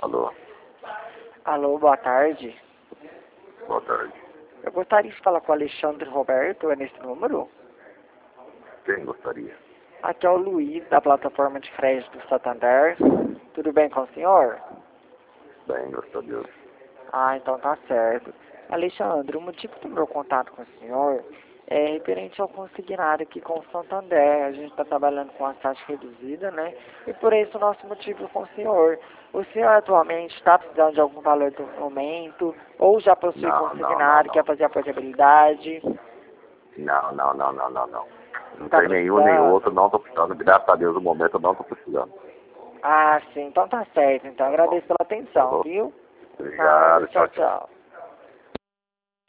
Alô, Alô, boa tarde. boa tarde. Eu gostaria de falar com o Alexandre Roberto, é nesse número? Quem gostaria? Aqui é o Luiz, da plataforma de crédito do Santander. Tudo bem com o senhor? Bem, graças a Deus. Ah, então tá certo. Alexandre, o motivo do meu contato com o senhor é referente ao consignado aqui com o Santander. A gente está trabalhando com a taxa reduzida, né? E por isso o nosso motivo com o senhor. O senhor atualmente está precisando de algum valor do momento? Ou já possui consignado, quer fazer a portabilidade? Não. Não Tá tem nenhum nem precisando? outro, não tô precisando. Graças a Deus, no momento eu não tô precisando. Ah, sim, então tá certo. Então Tá bom? agradeço pela atenção, Falou. viu? Nada, Obrigado, tchau, tchau, tchau. tchau.